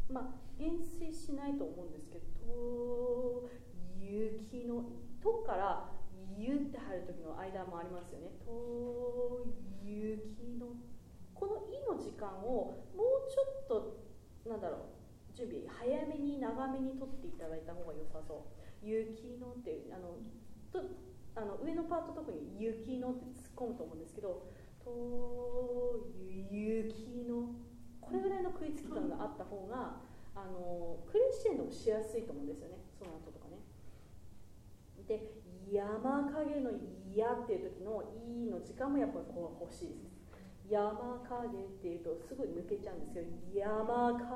減衰しないと思うんですけど、雪のとからゆって入る時の間もありますよね。と雪のこのいの時間をもうちょっと準備早めに長めに取っていただいた方が良さそう。雪のって上のパート特に雪のって突っ込むと思うんですけど、と雪のこれぐらいの食いつき感があった方がクレッシェンドをしやすいと思うんですよね、その後とかね。で山影の「や」っていう時の「い」の時間もやっぱりこう欲しいです。山影っていうとすぐ抜けちゃうんですけど、山影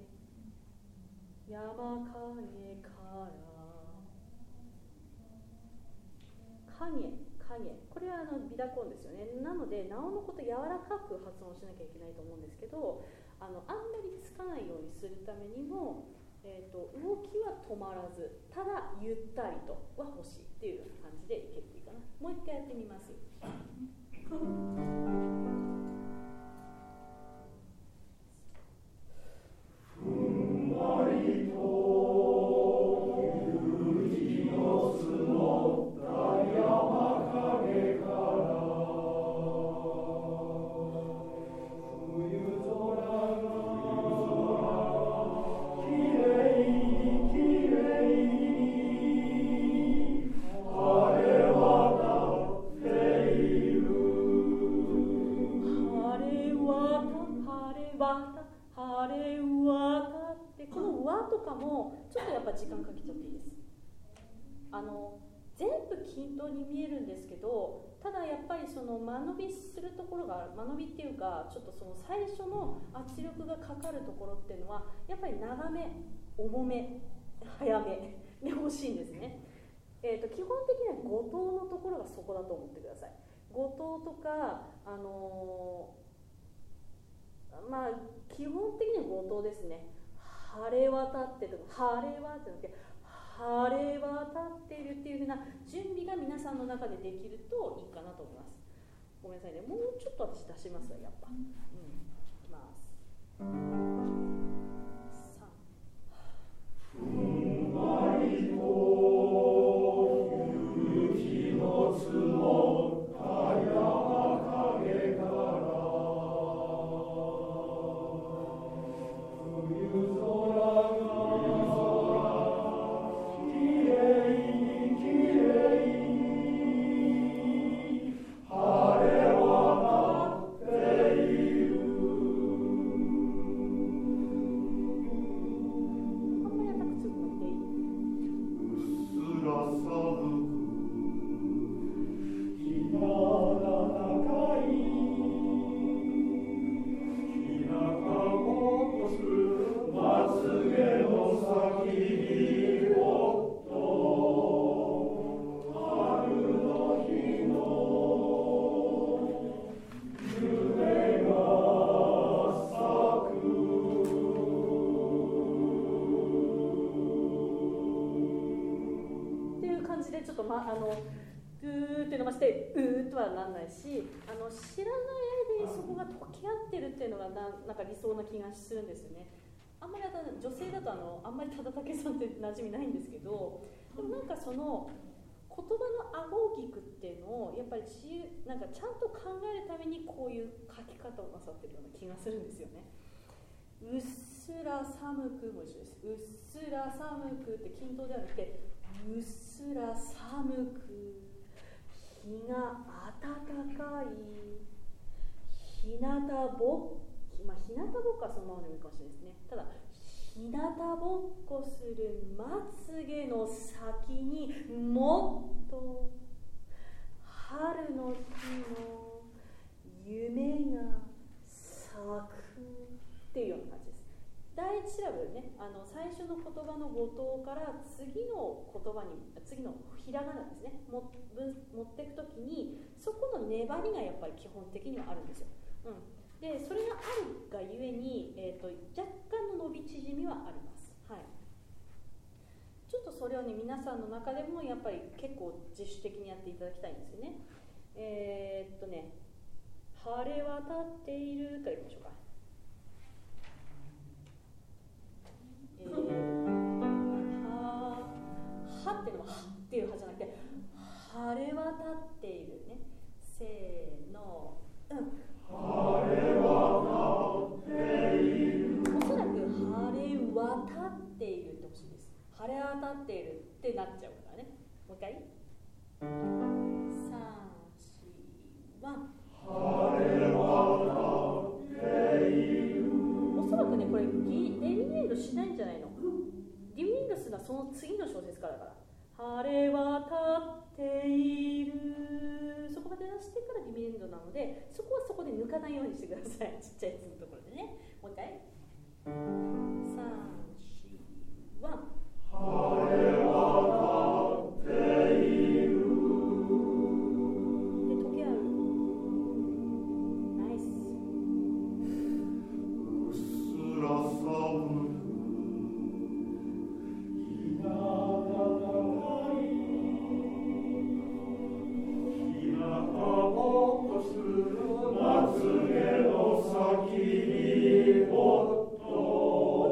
から影、これはビダコンですよね。なのでなおのこと柔らかく発音しなきゃいけないと思うんですけど、あんまりつかないようにするためにも、動きは止まらず、ただゆったりとは欲しいっていう感じでいけるといいかな。もう一回やってみます。ふんわりと雪の積もった山影から冬空がきれいに晴れ渡っている。晴れ渡ってこの「わ」とかもちょっとやっぱ時間かけちゃっていいです。全部均等に見えるんですけど、ただやっぱりその間延びするところが、間延びっていうかちょっとその最初の圧力がかかるところっていうのはやっぱり長め、重め、早めで欲しいんですね。基本的には五島のところがそこだと思ってください。五島とか基本的には五島ですね。晴れ渡ってとか晴れ渡って晴れ渡っているっていう風な準備が皆さんの中でできるといいかなと思います。ごめんなさいね、もうちょっと私出しますわ、やっぱ。いきます。3。ふんわりと雪の積もった山影から冬空グーって伸ばしてうーとはなんないし、知らない間にそこが溶け合ってるっていうのがなんか理想な気がするんですよね。あんまり女性だとあんまり忠武さんって馴染みないんですけど、でもなんかその言葉の顎を聞くっていうのをやっぱりなんかちゃんと考えるためにこういう書き方をなさってるような気がするんですよね。うっすら寒くも一緒です。うっすら寒くって均等ではなくて、うっすら寒く、日が暖かい、日向ぼっこはそのままでもいいかもしれないですね。ただ日向ぼっこするまつげの先にもっと春の日の夢が咲くっていうような感じです。第一シラブね、最初の言葉の語頭から次の言葉に、次のひらがなですね、持っていくときにそこの粘りがやっぱり基本的にはあるんですよ。でそれがあるがゆえに、若干の伸び縮みはあります。はい、ちょっとそれをね皆さんの中でもやっぱり結構自主的にやっていただきたいんですよね。晴れ渡っているからいきましょうか。 渡っているってほしいです。晴れ渡っているってなっちゃうからね。もう一回。3、4、1。晴れ渡っている。おそらくね、これディミニエンドしないんじゃないの。ディミニエンドするのはその次の小節からだから。晴れ渡っている。そこまで出してからディミニエンドなので、そこはそこで抜かないようにしてください。ちっちゃいやつのところでね。もう一回。3、4、1。晴れ渡っている。で、溶け合う。ナイス。うっすら寒く日が高い。日向ぼっこするまつげの先にもっと。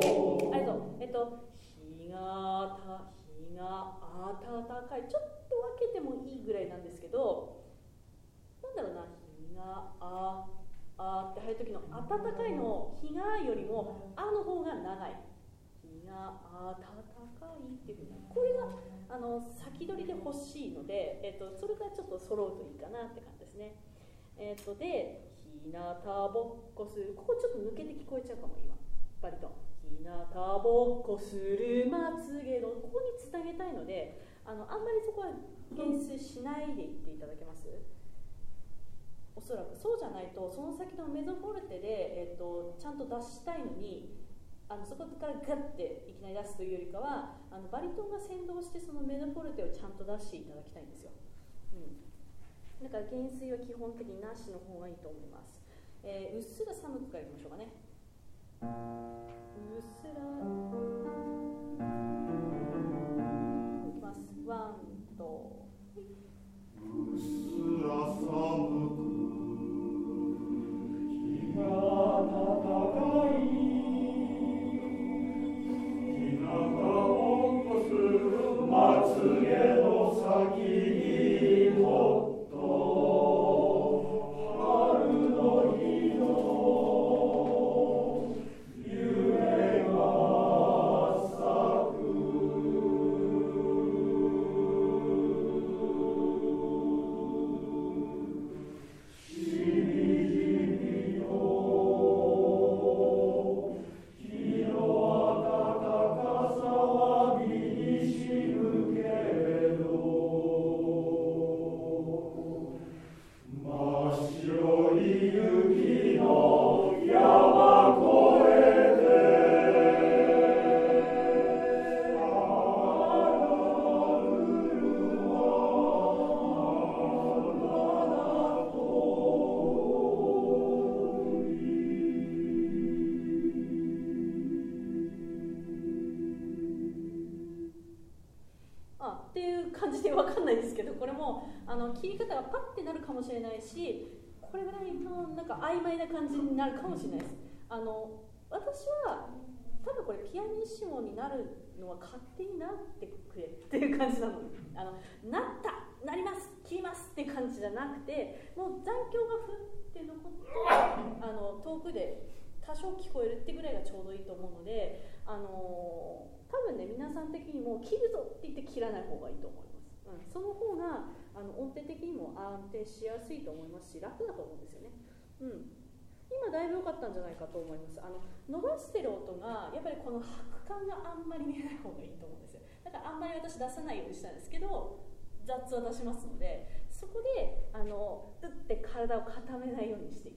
日が暖かい。ちょっと分けてもいいぐらいなんですけど、なんだろうな、日がって入る時の暖かいの日がよりもの方が長い。日が暖かいっていうふうに、これが先取りで欲しいので、それがちょっと揃うといいかなって感じですね。で、日向ぼっこする、ここちょっと抜けて聞こえちゃうかも今。バリトン。日向ぼっこするまつげの、ここにつなげたいので、あんまりそこは減衰しないでいっていただけます？おそらくそうじゃないと、その先のメゾフォルテで、ちゃんと出したいのに、そこからガッていきなり出すというよりかは、バリトンが先導してそのメゾフォルテをちゃんと出していただきたいんですよ。だから減衰は基本的になしの方がいいと思います。うっすら寒くからいきましょうかね。うっすらいきます。ワンとうっすら寒く日が暖かい。日向ぼっこするまつげの先にもっと春の日の夢が咲く。しみじみと日の暖かさは身にしむけれど、真っ白い雪の山越えてあるはまだ遠い。っていう感じで分かんないですけど、これも切り方がパッてなるかもしれないし、これぐらいのなんか曖昧な感じになるかもしれないです。私は多分これピアニッシモになるのは勝手になってくれっていう感じなの。なったなります切りますって感じじゃなくて、もう残響がふって残って遠くで多少聞こえるってぐらいがちょうどいいと思うので、多分ね皆さん的にも切るぞって言って切らない方がいいと思います。その方が音程的にも安定しやすいと思いますし、楽だと思うんですよね。今だいぶ良かったんじゃないかと思います。伸ばしてる音がやっぱりこの拍感があんまり見えない方がいいと思うんですよ。だからあんまり私出さないようにしたんですけど、雑は出しますので、そこで打って体を固めないようにしていき